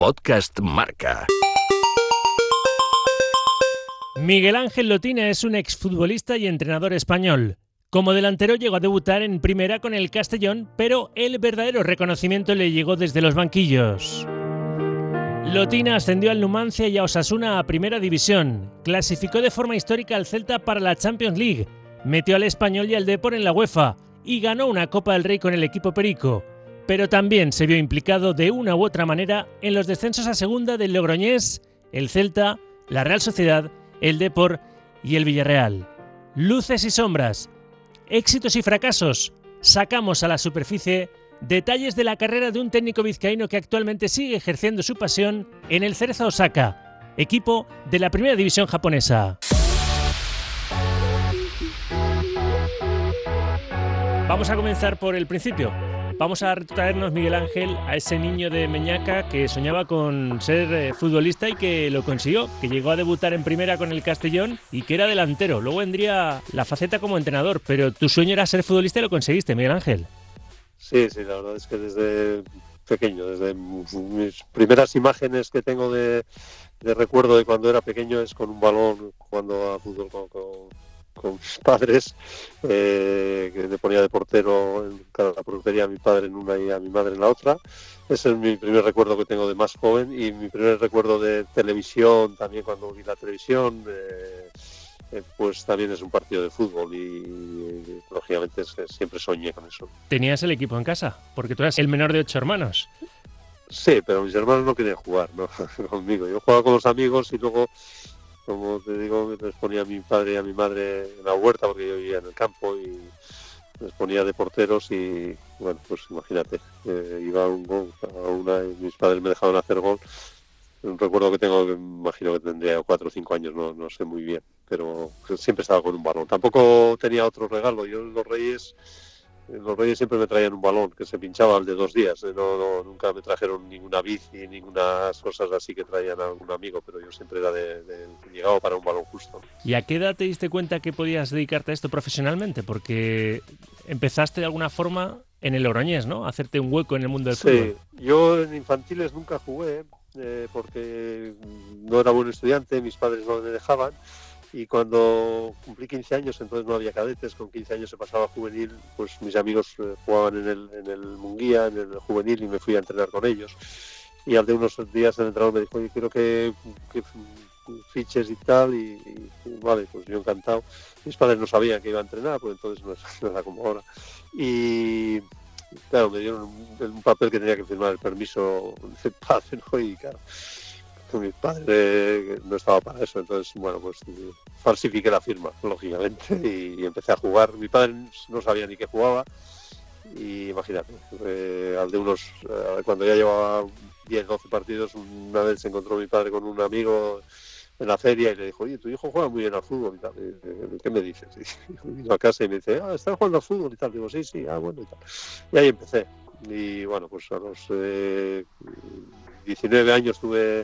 Podcast Marca. Miguel Ángel Lotina es un exfutbolista y entrenador español. Como delantero llegó a debutar en primera con el Castellón, pero el verdadero reconocimiento le llegó desde los banquillos. Lotina ascendió al Numancia y a Osasuna a Primera División, clasificó de forma histórica al Celta para la Champions League, metió al Español y al Depor en la UEFA y ganó una Copa del Rey con el equipo perico, pero también se vio implicado de una u otra manera en los descensos a segunda del Logroñés, el Celta, la Real Sociedad, el Depor y el Villarreal. Luces y sombras, éxitos y fracasos, sacamos a la superficie detalles de la carrera de un técnico vizcaíno que actualmente sigue ejerciendo su pasión en el Cerezo Osaka, equipo de la Primera División japonesa. Vamos a comenzar por el principio. Vamos a retrotraernos, Miguel Ángel, a ese niño de Meñaca que soñaba con ser futbolista y que lo consiguió, que llegó a debutar en primera con el Castellón y que era delantero. Luego vendría la faceta como entrenador, pero tu sueño era ser futbolista y lo conseguiste, Miguel Ángel. Sí, la verdad es que desde pequeño, desde mis primeras imágenes que tengo de recuerdo de cuando era pequeño es con un balón jugando a fútbol con mis padres, que me ponía de portero en cada portería, a mi padre en una y a mi madre en la otra. Ese es mi primer recuerdo que tengo de más joven, y mi primer recuerdo de televisión, también cuando vi la televisión, pues también es un partido de fútbol y lógicamente siempre soñé con eso. ¿Tenías el equipo en casa? Porque tú eras el menor de 8 hermanos. Sí, pero mis hermanos no querían jugar, ¿no? Conmigo. Yo jugaba con los amigos y luego, como te digo, les ponía a mi padre y a mi madre en la huerta porque yo vivía en el campo y les ponía de porteros y, bueno, pues imagínate, iba a un gol, a una y mis padres me dejaban hacer gol. Un recuerdo que tengo, que imagino que tendría 4 o 5 años, no sé muy bien, pero siempre estaba con un balón. Tampoco tenía otro regalo. Yo en los Reyes siempre me traían un balón que se pinchaba al de 2 días. Nunca me trajeron ninguna bici, ninguna cosas así que traían a algún amigo, pero yo siempre era llegado para un balón justo. ¿Y a qué edad te diste cuenta que podías dedicarte a esto profesionalmente? Porque empezaste de alguna forma en el Logroñés, ¿no? A hacerte un hueco en el mundo del fútbol. Sí, yo en infantiles nunca jugué, porque no era buen estudiante, mis padres no me dejaban. Y cuando cumplí 15 años, entonces no había cadetes, con 15 años se pasaba a juvenil, pues mis amigos jugaban en el Munguía, en el juvenil, y me fui a entrenar con ellos. Y al de unos días el entrenador me dijo, oye, quiero que fiches y tal, y vale, pues yo encantado. Mis padres no sabían que iba a entrenar, pues entonces no era como ahora. Y claro, me dieron un papel que tenía que firmar el permiso del padre, ¿no? Y claro, mi padre no estaba para eso, entonces, bueno, pues falsifiqué la firma, lógicamente, y empecé a jugar. Mi padre no sabía ni que jugaba, y imagínate, cuando ya llevaba 10, 12 partidos, una vez se encontró mi padre con un amigo en la feria y le dijo, oye, tu hijo juega muy bien al fútbol y tal. ¿Qué me dices? Y vino a casa y me dice, ¿estás jugando al fútbol y tal? Digo, sí, bueno y tal. Y ahí empecé. Y bueno, pues a los 19 años tuve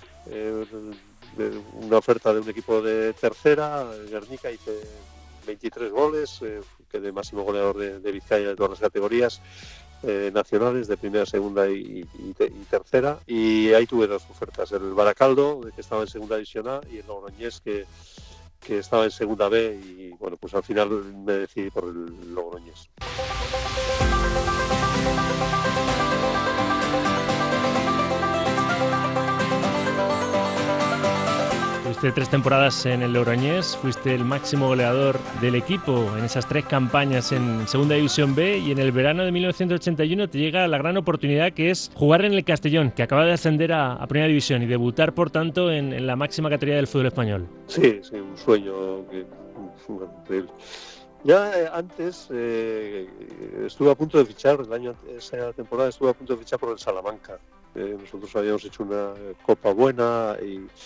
una oferta de un equipo de tercera, Guernica, hice 23 goles, quedé máximo goleador de Vizcaya de todas las categorías nacionales, de primera, segunda y tercera, y ahí tuve 2 ofertas, el Baracaldo, que estaba en segunda división A, y el Logroñés, que estaba en segunda B, y bueno, pues al final me decidí por el Logroñés. Fuiste 3 temporadas en el Logroñés, fuiste el máximo goleador del equipo en esas 3 campañas en Segunda División B, y en el verano de 1981 te llega la gran oportunidad que es jugar en el Castellón, que acaba de ascender a Primera División y debutar, por tanto, en la máxima categoría del fútbol español. Sí, un sueño increíble. Ya antes estuve a punto de fichar, esa temporada estuve a punto de fichar por el Salamanca. Nosotros habíamos hecho una Copa buena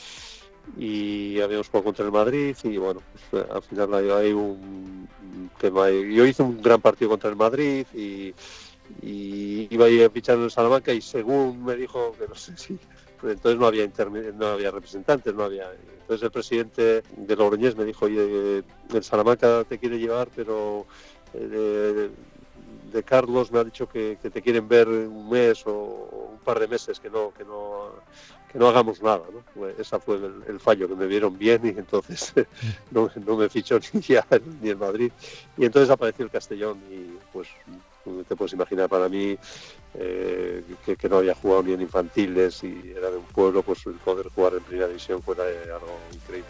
y habíamos jugado contra el Madrid, y bueno, pues al final hay un tema. Yo hice un gran partido contra el Madrid y iba a ir a fichar en el Salamanca, y según me dijo, que no sé si, pues entonces no había representantes, entonces el presidente de Logroñés me dijo, oye, el Salamanca te quiere llevar, pero de Carlos me ha dicho que te quieren ver un mes o un par de meses, que no hagamos nada, ¿no? Pues ese fue el fallo, que me vieron bien y entonces no me fichó ni el Madrid. Y entonces apareció el Castellón y pues te puedes imaginar, para mí, que no había jugado ni en infantiles y era de un pueblo, pues el poder jugar en primera división fuera algo increíble.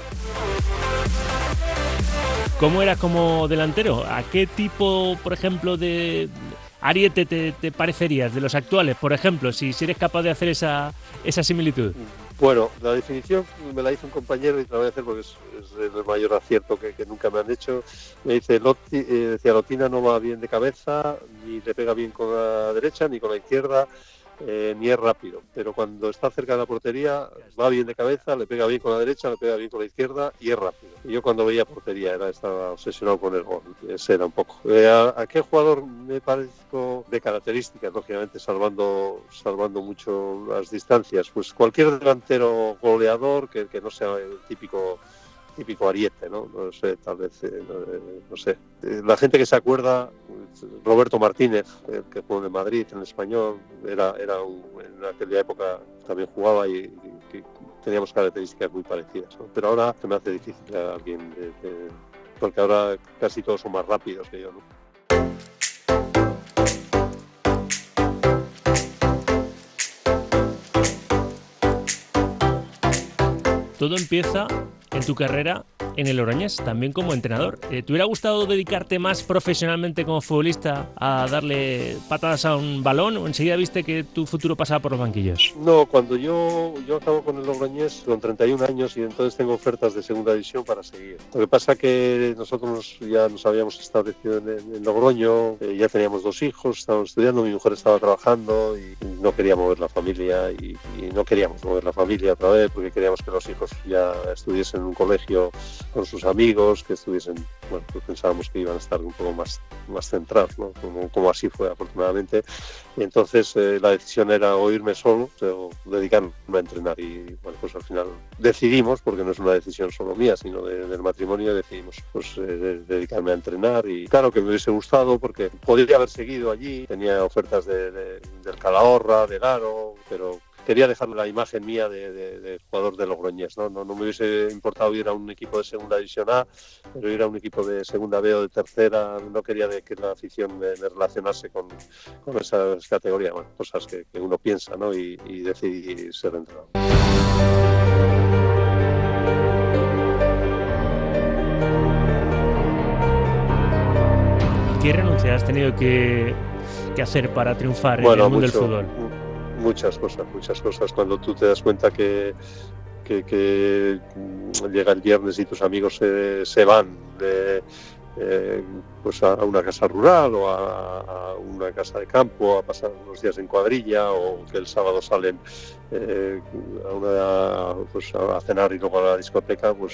¿Cómo eras como delantero? ¿A qué tipo, por ejemplo, de ariete te parecerías de los actuales, por ejemplo, si eres capaz de hacer esa similitud? Bueno, la definición me la hizo un compañero y te la voy a hacer porque es el mayor acierto que nunca me han hecho. Me dice, decía, Lotina no va bien de cabeza, ni le pega bien con la derecha ni con la izquierda, ni es rápido, pero cuando está cerca de la portería va bien de cabeza, le pega bien con la derecha, le pega bien con la izquierda y es rápido. Y yo cuando veía portería estaba obsesionado con el gol, ese era un poco. ¿A qué jugador me parezco de características? Lógicamente salvando mucho las distancias, pues cualquier delantero goleador que no sea el típico ariete, ¿no? No sé, tal vez, no sé. La gente que se acuerda, Roberto Martínez, el que jugó en Madrid, en el Español, en aquella época también jugaba y teníamos características muy parecidas, ¿no? Pero ahora se me hace difícil a alguien, porque ahora casi todos son más rápidos que yo, ¿no? Todo empieza en tu carrera en el Logroñés, también como entrenador. ¿Te hubiera gustado dedicarte más profesionalmente como futbolista a darle patadas a un balón o enseguida viste que tu futuro pasaba por los banquillos? No, cuando yo acabo con el Logroñés con 31 años y entonces tengo ofertas de segunda división para seguir. Lo que pasa que nosotros ya nos habíamos establecido en Logroño, ya teníamos 2 hijos, estábamos estudiando, mi mujer estaba trabajando y no quería mover la familia y no queríamos mover la familia otra vez porque queríamos que los hijos ya estuviesen en un colegio con sus amigos, que estuviesen, bueno, pues pensábamos que iban a estar un poco más centrados, ¿no? Como así fue, afortunadamente. Y entonces la decisión era o irme solo o dedicarme a entrenar. Y bueno, pues al final decidimos, porque no es una decisión solo mía, sino del matrimonio, decidimos pues dedicarme a entrenar. Y claro que me hubiese gustado, porque podría haber seguido allí, tenía ofertas del Calahorra, del Aro, pero quería dejar la imagen mía de jugador de Logroñés, ¿no? No me hubiese importado ir a un equipo de segunda división A, pero ir a un equipo de segunda B o de tercera. No quería que la afición me relacionase con esas categorías, bueno, cosas que uno piensa, ¿no? Y decidí ser entrenador. ¿Qué renuncias has tenido que hacer para triunfar en el mundo del fútbol? Muchas cosas. Cuando tú te das cuenta que llega el viernes y tus amigos se van pues a una casa rural o a una casa de campo a pasar unos días en cuadrilla, o que el sábado salen a cenar y luego a la discoteca, pues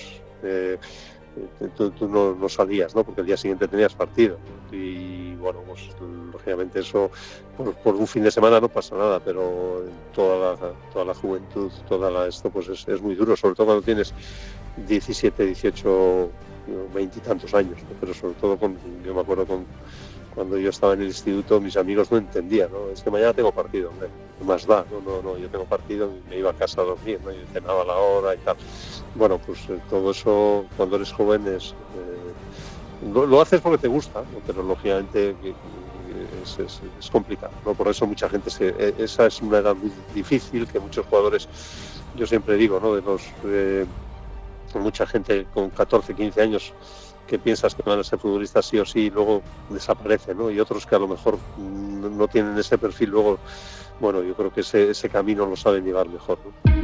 tú no salías, ¿no? Porque el día siguiente tenías partido. Y bueno, pues lógicamente eso por un fin de semana no pasa nada, pero toda la juventud, esto pues es muy duro, sobre todo cuando tienes 17, 18, 20 y tantos años, ¿no? Pero sobre todo yo me acuerdo cuando yo estaba en el instituto, mis amigos no entendían, ¿no? Es que mañana tengo partido, hombre, ¿qué más da? No, yo tengo partido y me iba a casa a dormir, ¿no? Y cenaba a la hora y tal. Bueno, pues todo eso, cuando eres joven, lo haces porque te gusta, ¿no? Pero lógicamente es complicado, ¿no? Por eso mucha gente esa es una edad muy difícil, que muchos jugadores, yo siempre digo, ¿no? Mucha gente con 14, 15 años que piensas que van a ser futbolistas sí o sí y luego desaparecen, ¿no? Y otros que a lo mejor no tienen ese perfil, luego, bueno, yo creo que ese camino lo saben llevar mejor, ¿no?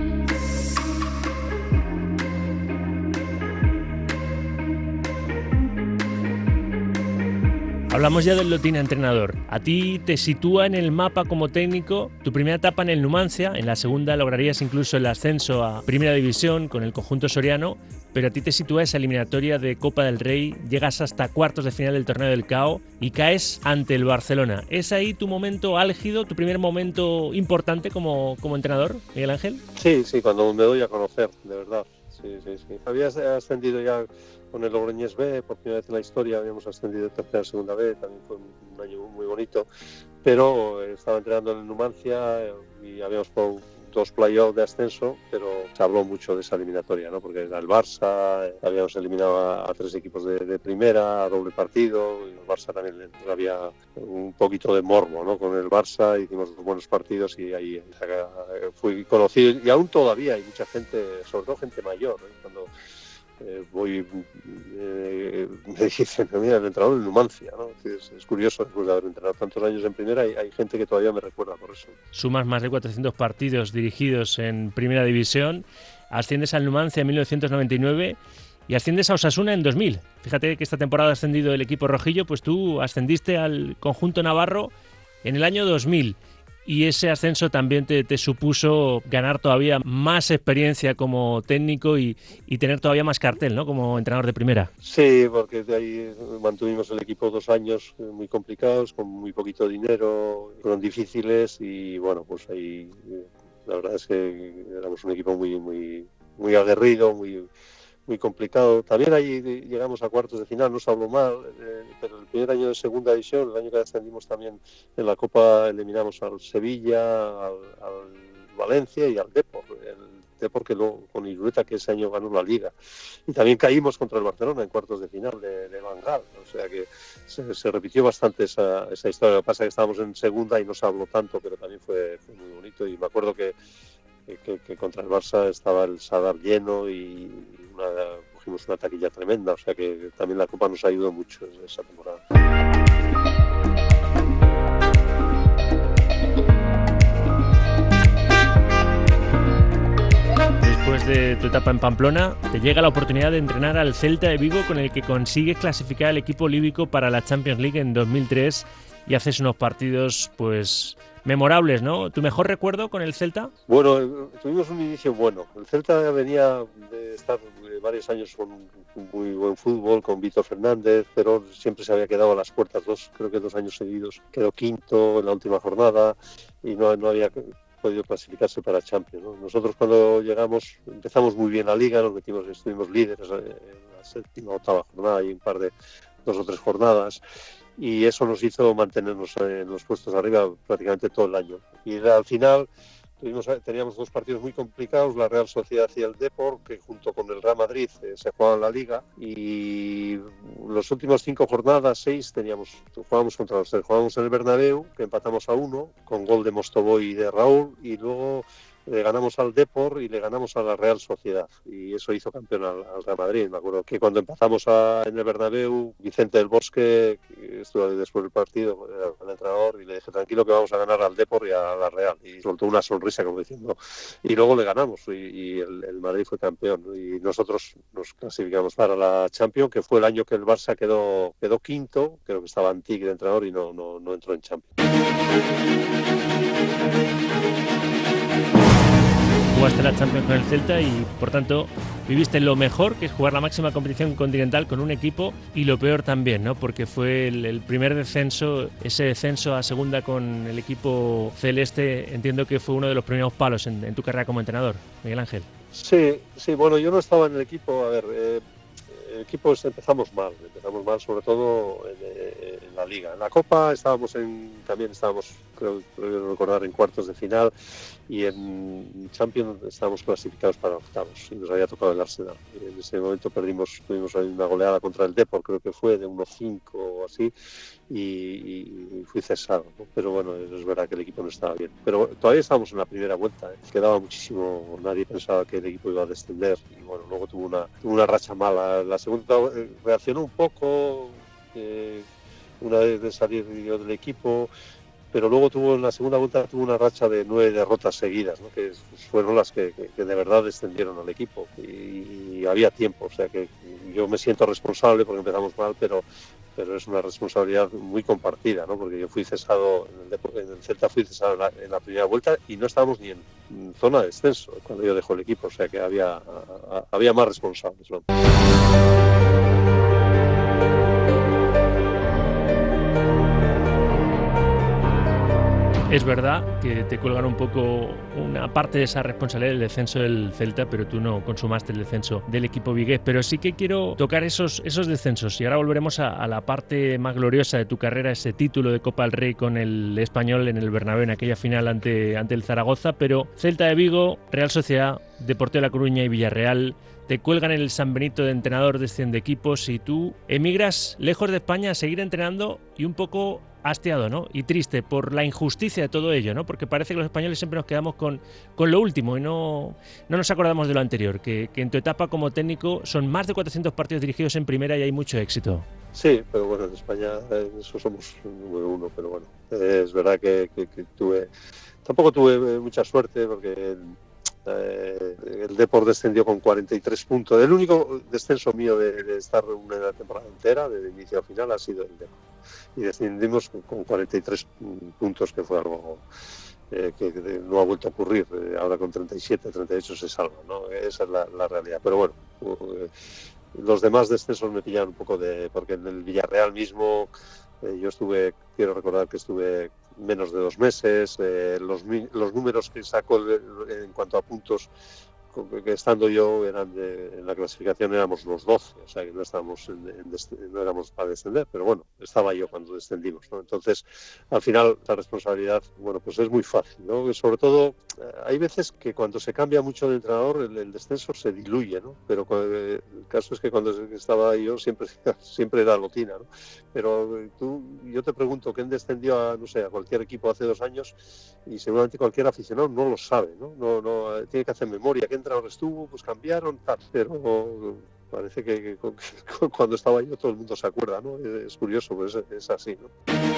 Hablamos ya del Lotina entrenador. A ti te sitúa en el mapa como técnico tu primera etapa en el Numancia, en la segunda lograrías incluso el ascenso a Primera División con el conjunto soriano, pero a ti te sitúa esa eliminatoria de Copa del Rey, llegas hasta cuartos de final del Torneo del CAO y caes ante el Barcelona. ¿Es ahí tu momento álgido, tu primer momento importante como entrenador, Miguel Ángel? Sí, cuando me doy a conocer, de verdad. Sí. Había ascendido ya con el Logroñés B, por primera vez en la historia, habíamos ascendido de tercera a segunda B, también fue un año muy bonito, pero estaba entrenando en el Numancia y habíamos jugado 2 playoffs de ascenso, pero se habló mucho de esa eliminatoria, ¿no? Porque era el Barça, habíamos eliminado a 3 equipos de primera, a doble partido, y el Barça también había un poquito de morbo, ¿no? Con el Barça hicimos buenos partidos y ahí fui conocido, y aún todavía hay mucha gente, sobre todo gente mayor, ¿eh? Cuando me dicen, mira, el entrenador del Numancia, ¿no? Es curioso, después de haber entrenado tantos años en primera, hay gente que todavía me recuerda por eso. Sumas más de 400 partidos dirigidos en Primera División, asciendes al Numancia en 1999 y asciendes a Osasuna en 2000. Fíjate que esta temporada ha ascendido el equipo rojillo, pues tú ascendiste al conjunto navarro en el año 2000. Y ese ascenso también te supuso ganar todavía más experiencia como técnico y tener todavía más cartel, ¿no? Como entrenador de primera. Sí, porque de ahí mantuvimos el equipo 2 años muy complicados, con muy poquito dinero, fueron difíciles y bueno, pues ahí la verdad es que éramos un equipo muy aguerrido, muy complicado. También ahí llegamos a cuartos de final, no se habló mal, pero el primer año de segunda división, el año que ascendimos también en la Copa, eliminamos al Sevilla, al Valencia y al Depor. El Depor que luego, con Irureta, que ese año ganó la Liga. Y también caímos contra el Barcelona en cuartos de final de Van Gaal. O sea que se repitió bastante esa historia. Lo que pasa es que estábamos en segunda y no se habló tanto, pero también fue muy bonito. Y me acuerdo que contra el Barça estaba el Sadar lleno y cogimos una taquilla tremenda, o sea que también la Copa nos ayudó mucho en esa temporada. Después de tu etapa en Pamplona, te llega la oportunidad de entrenar al Celta de Vigo, con el que consigues clasificar al equipo líbico para la Champions League en 2003 y haces unos partidos, pues, memorables, ¿no? ¿Tu mejor recuerdo con el Celta? Bueno, tuvimos un inicio bueno. El Celta venía de estar varios años con un muy buen fútbol, con Víctor Fernández, pero siempre se había quedado a las puertas, creo que 2 años seguidos. Quedó quinto en la última jornada y no había podido clasificarse para Champions, ¿no? Nosotros cuando llegamos empezamos muy bien la Liga, estuvimos líderes en la séptima, octava jornada y un par de 2 o 3 jornadas. Y eso nos hizo mantenernos en los puestos arriba prácticamente todo el año. Y al final teníamos 2 partidos muy complicados, la Real Sociedad y el Depor, que junto con el Real Madrid se jugaban la Liga, y las últimas 5 jornadas, 6, jugábamos contra los 3, jugábamos en el Bernabéu, que empatamos a 1, con gol de Mostovoy y de Raúl, y luego le ganamos al Depor y le ganamos a la Real Sociedad, y eso hizo campeón al Real Madrid. Me acuerdo que cuando empezamos en el Bernabéu, Vicente del Bosque, que estuvo después del partido, el entrenador, y le dije, tranquilo que vamos a ganar al Depor y a la Real, y soltó una sonrisa como diciendo, y luego le ganamos, y el Madrid fue campeón, y nosotros nos clasificamos para la Champions, que fue el año que el Barça quedó quinto, creo que estaba Antic de entrenador y no entró en Champions. Jugaste la Champions con el Celta y, por tanto, viviste lo mejor, que es jugar la máxima competición continental con un equipo, y lo peor también, ¿no? Porque fue el primer descenso, ese descenso a segunda con el equipo celeste, entiendo que fue uno de los primeros palos en tu carrera como entrenador, Miguel Ángel. Sí, bueno, yo no estaba en el equipo, a ver, el equipo empezamos mal sobre todo en la Liga. En la Copa también estábamos, creo recordar, en cuartos de final, y en Champions estábamos clasificados para octavos y nos había tocado el Arsenal. En ese momento tuvimos una goleada contra el Depor, creo que fue de 1-5 o así, y fui cesado, ¿no? Pero bueno, es verdad que el equipo no estaba bien. Pero todavía estábamos en la primera vuelta, ¿eh? Quedaba muchísimo, nadie pensaba que el equipo iba a descender, y bueno, luego tuvo una racha mala. La segunda reaccionó un poco, una vez de salir yo del equipo, pero luego en la segunda vuelta tuvo una racha de 9 derrotas seguidas, ¿no? Que fueron las que de verdad descendieron al equipo, y había tiempo, o sea que yo me siento responsable porque empezamos mal, pero es una responsabilidad muy compartida, ¿no? Porque yo fui cesado en el Celta, fui cesado en la primera vuelta y no estábamos ni en zona de descenso cuando yo dejo el equipo, o sea que había más responsables, ¿no? Es verdad que te cuelgan un poco una parte de esa responsabilidad del descenso del Celta, pero tú no consumaste el descenso del equipo vigués. Pero sí que quiero tocar esos descensos y ahora volveremos a la parte más gloriosa de tu carrera, ese título de Copa del Rey con el Español en el Bernabéu en aquella final ante el Zaragoza. Pero Celta de Vigo, Real Sociedad, Deportivo de La Coruña y Villarreal te cuelgan en el San Benito de entrenador de equipos y tú emigras lejos de España a seguir entrenando y un poco hastiado, ¿no? Y triste por la injusticia de todo ello, ¿no? Porque parece que los españoles siempre nos quedamos con lo último y no nos acordamos de lo anterior, que en tu etapa como técnico son más de 400 partidos dirigidos en primera y hay mucho éxito. Sí, pero bueno, en España eso somos número uno, pero bueno, es verdad que tampoco tuve mucha suerte porque el Depor descendió con 43 puntos. El único descenso mío de estar una temporada entera, de inicio a final, ha sido el Depor. Y descendimos con 43 puntos, que fue algo que no ha vuelto a ocurrir. Ahora con 37, 38 se salva, ¿no? Esa es la realidad. Pero bueno, los demás descensos me pillaron un poco porque en el Villarreal mismo yo quiero recordar que estuve menos de 2 meses. Los números que saco en cuanto a puntos, que estando yo en la clasificación éramos los 12, o sea que no éramos para descender, pero bueno, estaba yo cuando descendimos, ¿no? Entonces, al final, la responsabilidad, bueno, pues es muy fácil, ¿no? Sobre todo, hay veces que cuando se cambia mucho de entrenador, el descenso se diluye, ¿no? Pero el caso es que cuando estaba yo siempre era Lotina, ¿no? Pero yo te pregunto, ¿quién descendió no sé, a cualquier equipo hace 2 años? Y seguramente cualquier aficionado no lo sabe, ¿no? No tiene que hacer memoria. ¿Qué entrenador estuvo? Pues cambiaron, tal. Pero parece que cuando estaba yo todo el mundo se acuerda, ¿no? Es curioso, pues es así, ¿no?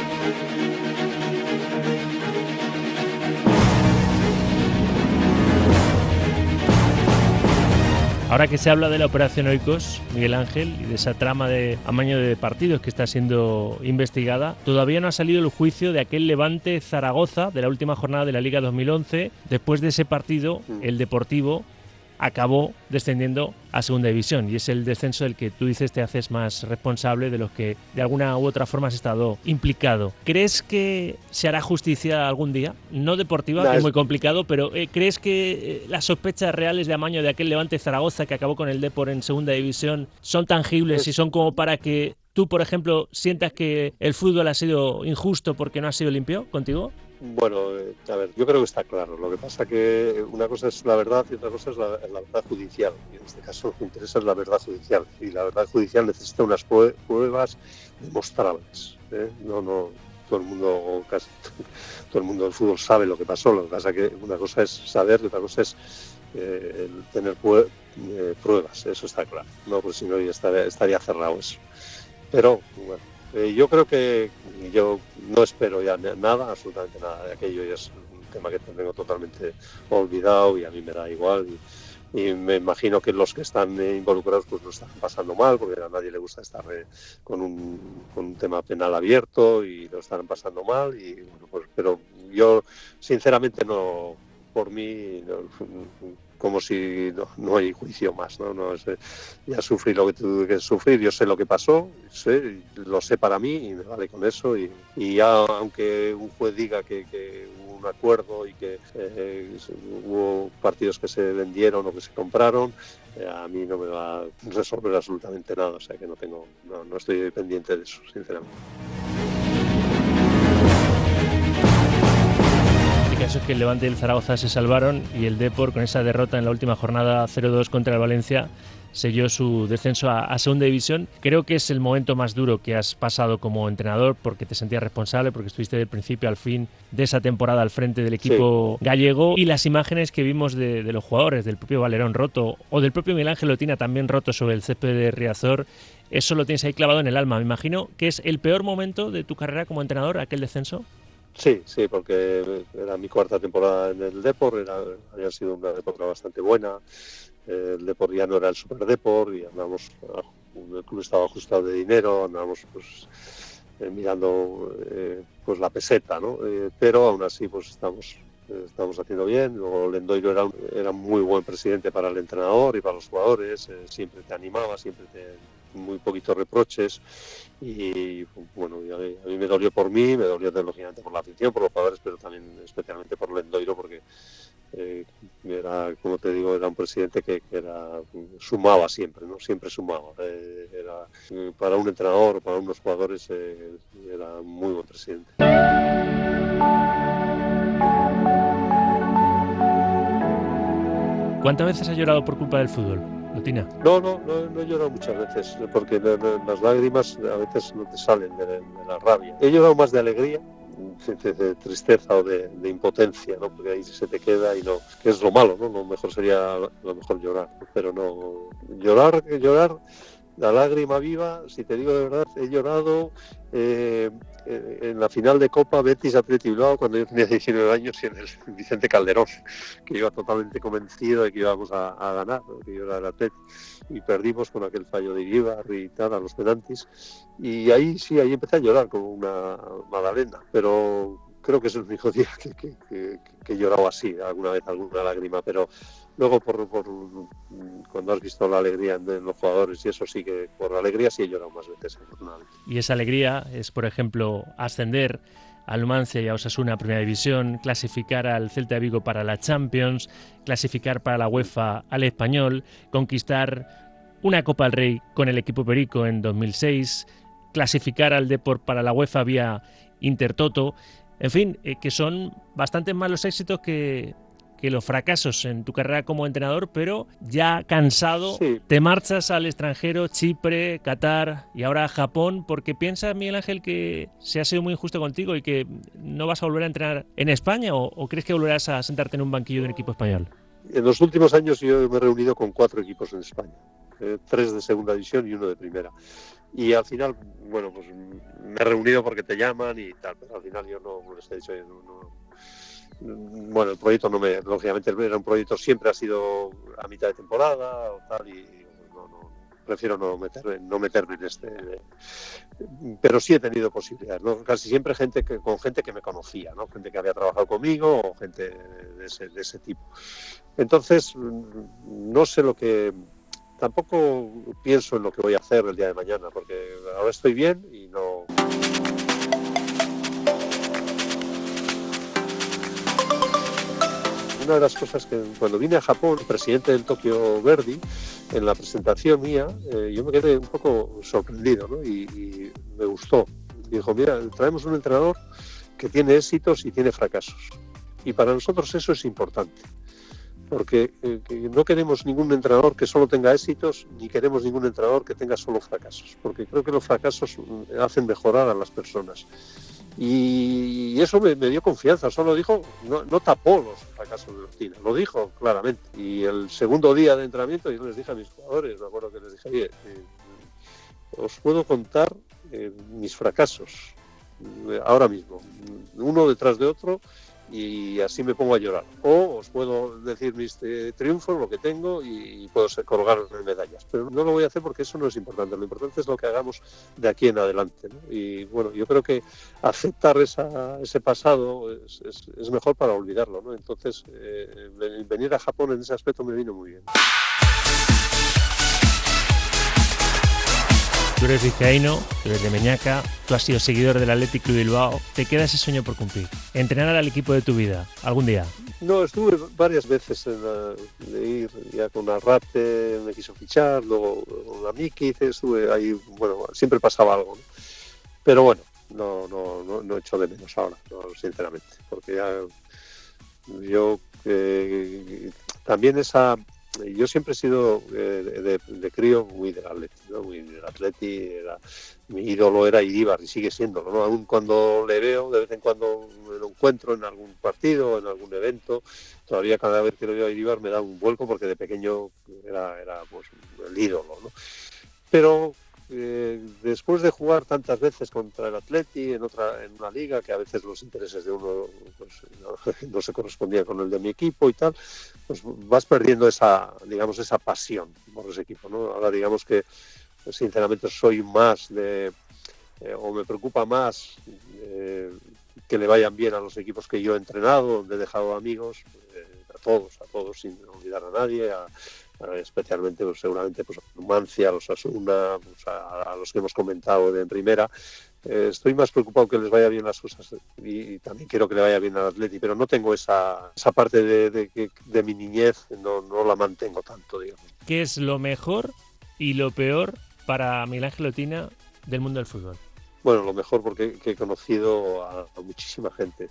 Ahora que se habla de la Operación Oikos, Miguel Ángel, y de esa trama de amaño de partidos que está siendo investigada, todavía no ha salido el juicio de aquel Levante Zaragoza de la última jornada de la Liga 2011. Después de ese partido, el Deportivo acabó descendiendo a segunda división y es el descenso del que tú dices te haces más responsable, de los que de alguna u otra forma has estado implicado. ¿Crees que se hará justicia algún día? No deportiva, que es muy complicado, pero ¿crees que las sospechas reales de amaño de aquel Levante Zaragoza que acabó con el Depor en segunda división son tangibles y son como para que tú, por ejemplo, sientas que el fútbol ha sido injusto porque no ha sido limpio contigo? Bueno, a ver, yo creo que está claro. Lo que pasa que una cosa es la verdad y otra cosa es la verdad judicial. Y en este caso lo que interesa es la verdad judicial. Y la verdad judicial necesita unas pruebas demostrables. No, todo el mundo, casi todo el mundo del fútbol sabe lo que pasó. Lo que pasa que una cosa es saber y otra cosa es tener pruebas. Eso está claro. No, pues si no ya estaría cerrado eso. Pero bueno. Yo creo que yo no espero ya nada, absolutamente nada de aquello. Ya es un tema que tengo totalmente olvidado y a mí me da igual. Y me imagino que los que están involucrados pues lo están pasando mal, porque a nadie le gusta estar con un tema penal abierto y lo están pasando mal. Y bueno, pues, pero yo sinceramente no, por mí, no, como si no hay juicio más, ¿no? Ya sufrí lo que tuve que sufrir, yo sé lo que pasó, lo sé para mí y me vale con eso. Y ya, aunque un juez diga que hubo un acuerdo y que hubo partidos que se vendieron o que se compraron, a mí no me va a resolver absolutamente nada, o sea que no estoy pendiente de eso, sinceramente. El caso es que el Levante y el Zaragoza se salvaron y el Depor, con esa derrota en la última jornada 0-2 contra el Valencia, selló su descenso a segunda división. Creo que es el momento más duro que has pasado como entrenador, porque te sentías responsable, porque estuviste del principio al fin de esa temporada al frente del equipo gallego, y las imágenes que vimos de los jugadores, del propio Valerón roto o del propio Miguel Ángel Lotina también roto sobre el césped de Riazor, eso lo tienes ahí clavado en el alma. Me imagino que es el peor momento de tu carrera como entrenador, aquel descenso. Sí, porque era mi 4ª temporada en el Depor, había sido una época bastante buena. El Depor ya no era el Super Depor y el club estaba ajustado de dinero, andábamos pues mirando pues la peseta, ¿no? Pero aún así pues estamos haciendo bien. Luego Lendoiro era un muy buen presidente para el entrenador y para los jugadores, siempre te animaba, siempre muy poquitos reproches y bueno, a mí me dolió por mí, me dolió lógicamente por la afición, por los jugadores, pero también especialmente por Lendoiro, porque era, como te digo, era un presidente que sumaba siempre, ¿no? Siempre sumaba. Para un entrenador, para unos jugadores, era muy buen presidente. ¿Cuántas veces has llorado por culpa del fútbol, Lotina? No he llorado muchas veces, porque las lágrimas a veces no te salen de la rabia. He llorado más de alegría, de tristeza o de impotencia, ¿no? Porque ahí se te queda y no, que es lo malo, ¿no? Lo mejor sería llorar, pero no llorar, la lágrima viva. Si te digo de verdad, he llorado en la final de Copa Betis Athletic Bilbao cuando yo tenía 19 años y en el Vicente Calderón, que iba totalmente convencido de que íbamos a ganar, ¿no? Que yo era el Athletic, y perdimos con aquel fallo de Iribar y tal, a los penaltis, y ahí empecé a llorar como una magdalena, pero creo que es el único día que he llorado así, alguna vez alguna lágrima, pero luego cuando has visto la alegría en los jugadores y eso, sí que por la alegría sí he llorado más veces, afortunadamente. Y esa alegría es, por ejemplo, ascender al Numancia y a Osasuna a Primera División, clasificar al Celta de Vigo para la Champions, clasificar para la UEFA al Español, conquistar una Copa del Rey con el equipo Perico en 2006, clasificar al Depor para la UEFA vía Intertoto. En fin, que son bastantes más los éxitos que los fracasos en tu carrera como entrenador, pero ya cansado, sí, te marchas al extranjero, Chipre, Qatar y ahora a Japón, porque piensas, Miguel Ángel, que se ha sido muy injusto contigo y que no vas a volver a entrenar en España, o crees que volverás a sentarte en un banquillo de un equipo español. En los últimos años yo me he reunido con 4 equipos en España, 3 de segunda división y 1 de primera. Y al final, bueno, pues me he reunido porque te llaman y tal, pero al final yo no les he dicho, bueno, el proyecto lógicamente era un proyecto, siempre ha sido a mitad de temporada o tal, y prefiero no meterme en este, pero sí he tenido posibilidades, ¿no? Casi siempre con gente que me conocía, ¿no? Gente que había trabajado conmigo o gente de ese tipo. Entonces, no sé tampoco pienso en lo que voy a hacer el día de mañana, porque ahora estoy bien y no. Una de las cosas que cuando vine a Japón, el presidente del Tokyo Verdy, en la presentación mía, yo me quedé un poco sorprendido, ¿no? Y me gustó. Dijo, mira, traemos un entrenador que tiene éxitos y tiene fracasos. Y para nosotros eso es importante. Porque no queremos ningún entrenador que solo tenga éxitos, ni queremos ningún entrenador que tenga solo fracasos. Porque creo que los fracasos hacen mejorar a las personas. Y eso me dio confianza, solo dijo, no tapó los fracasos de Lotina, lo dijo claramente. Y el segundo día de entrenamiento yo les dije a mis jugadores, me acuerdo que les dije, oye, os puedo contar mis fracasos ahora mismo, uno detrás de otro, y así me pongo a llorar. O os puedo decir mis triunfos, lo que tengo, y puedo colgar medallas. Pero no lo voy a hacer porque eso no es importante. Lo importante es lo que hagamos de aquí en adelante, ¿no? Y bueno, yo creo que aceptar ese pasado es mejor para olvidarlo, ¿no? Entonces, venir a Japón en ese aspecto me vino muy bien. Tú eres vizcaíno, tú eres de Meñaca, tú has sido seguidor del Athletic Club Bilbao. ¿Te queda ese sueño por cumplir? ¿Entrenar al equipo de tu vida algún día? No, estuve varias veces de ir ya con Arrate, me quiso fichar, luego con la Miki, estuve ahí, bueno, siempre pasaba algo, ¿no? Pero bueno, no echo de menos ahora, no, sinceramente, porque ya yo también yo siempre he sido de crío muy del Atleti, ¿no? Muy del Atleti, mi ídolo era Iribar y sigue siéndolo, ¿no? Aún cuando le veo, de vez en cuando me lo encuentro en algún partido, en algún evento, todavía cada vez que lo veo a Iribar me da un vuelco porque de pequeño era pues el ídolo, ¿no? Pero después de jugar tantas veces contra el Atleti en una liga que a veces los intereses de uno pues, no se correspondían con el de mi equipo y tal, pues vas perdiendo esa pasión por ese equipo, ¿no? Ahora digamos que sinceramente soy más o me preocupa más que le vayan bien a los equipos que yo he entrenado, donde he dejado amigos, a todos, sin olvidar a nadie, a especialmente pues, seguramente pues, a Numancia, a los Asuna, pues, a los que hemos comentado en primera. Estoy más preocupado que les vaya bien las cosas y también quiero que le vaya bien al Atleti, pero no tengo esa parte de mi niñez, no la mantengo tanto, digamos. ¿Qué es lo mejor y lo peor para Miguel Ángel Otina del mundo del fútbol? Bueno, lo mejor porque he conocido a muchísima gente,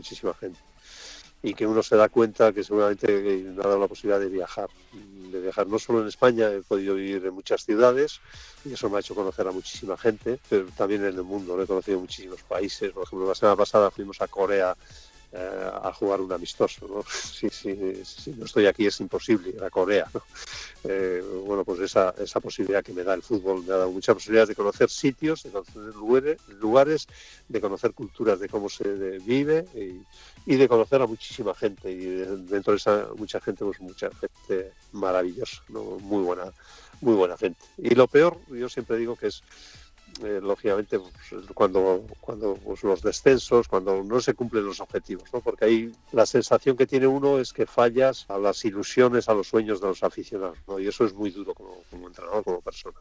y que uno se da cuenta que seguramente me ha dado la posibilidad de viajar no solo en España, he podido vivir en muchas ciudades y eso me ha hecho conocer a muchísima gente, pero también en el mundo, he conocido muchísimos países. Por ejemplo, la semana pasada fuimos a Corea a jugar un amistoso, ¿no? Si no estoy aquí es imposible ir a Corea, ¿no? Bueno, pues esa posibilidad que me da el fútbol me ha dado muchas posibilidades de conocer sitios, de conocer lugares, de conocer culturas, de cómo se vive y de conocer a muchísima gente, y dentro de esa mucha gente, pues mucha gente maravillosa, ¿no? Muy buena gente. Y lo peor, yo siempre digo que es lógicamente pues, cuando pues, los descensos, cuando no se cumplen los objetivos, ¿no? Porque ahí la sensación que tiene uno es que fallas a las ilusiones, a los sueños de los aficionados, ¿no? Y eso es muy duro como entrenador, como persona.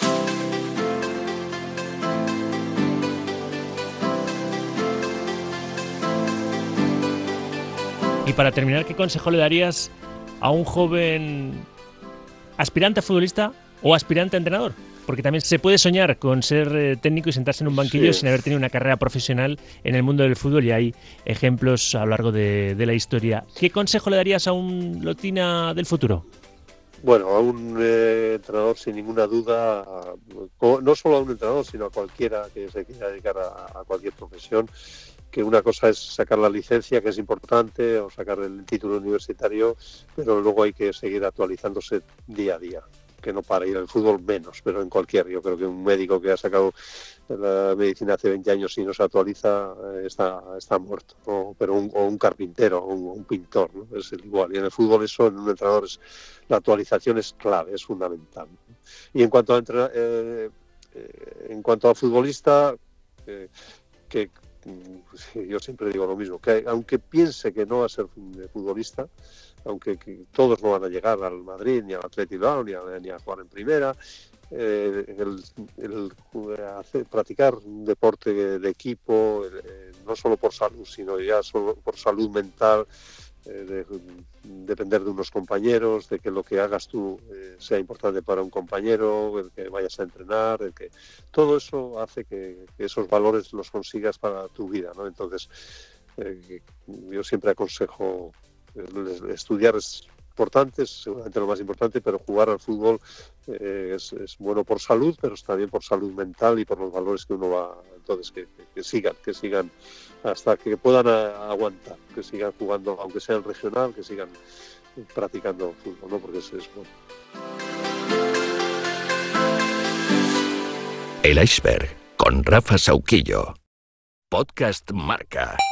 Y para terminar, ¿qué consejo le darías a un joven aspirante a futbolista o aspirante a entrenador? Porque también se puede soñar con ser técnico y sentarse en un banquillo sin haber tenido una carrera profesional en el mundo del fútbol, y hay ejemplos a lo largo de la historia. ¿Qué consejo le darías a un Otina del futuro? Bueno, a un entrenador sin ninguna duda, no solo a un entrenador, sino a cualquiera que se quiera dedicar a cualquier profesión, que una cosa es sacar la licencia, que es importante, o sacar el título universitario, pero luego hay que seguir actualizándose día a día, que no para ir al fútbol menos, pero en cualquier. Yo creo que un médico que ha sacado la medicina hace 20 años y no se actualiza está muerto, ¿no? Pero un carpintero o un pintor, ¿no? Es igual. Y en el fútbol eso, en un entrenador, la actualización es clave, es fundamental. Y en cuanto a futbolista, que yo siempre digo lo mismo, que aunque piense que no va a ser futbolista, aunque todos no van a llegar al Madrid, ni al Atleti Bilbao, ni a jugar en primera, practicar un deporte de equipo, no solo por salud, sino ya solo por salud mental, depender de unos compañeros, de que lo que hagas tú sea importante para un compañero, el que vayas a entrenar, todo eso hace que esos valores los consigas para tu vida, ¿no? Entonces, yo siempre aconsejo estudiar es importante, es seguramente lo más importante, pero jugar al fútbol es bueno por salud, pero es también por salud mental y por los valores que uno va. Entonces, que sigan hasta que puedan aguantar, que sigan jugando, aunque sea en regional, que sigan practicando fútbol, ¿no? Porque eso es bueno. El Iceberg, con Rafa Sauquillo. Podcast Marca.